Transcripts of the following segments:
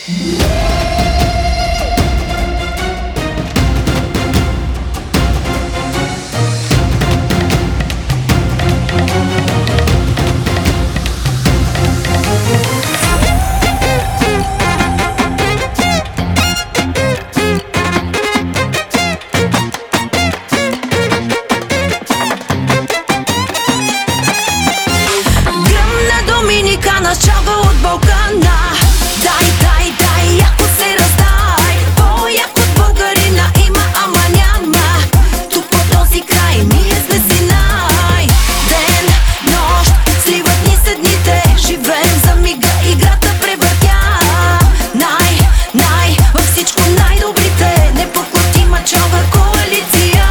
Доминикана, чалга от Балкана. Дай, дай, дай, яко се раздай. По-як от българина има, ама няма. Тук по този край ние сме си ден, нощ, сливат ни се дните. Живеем за мига, играта превъртя. Във всичко най-добрите. Непоклатима чалга коалиция.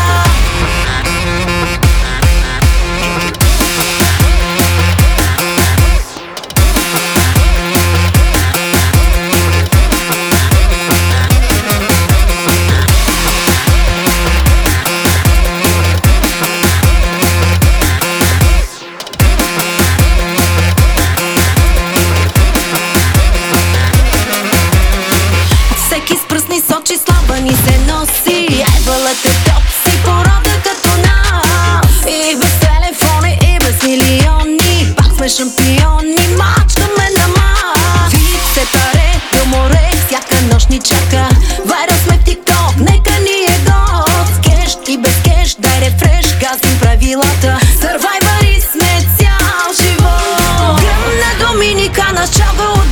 Всеки с пръстни сочи, слава ни се носи. Айвалът е топ си, порода като нас. И без телефони, и без милиони, пак сме шампиони, мачкаме на мас. Вид се паре, до море, всяка нощ ни чака. Вайрал сме в TikTok, нека ни е год. С кеш и без кеш, дай рефреш, газим правилата. Сървайвари сме цял живот. Гръм на Доминикана, чалга от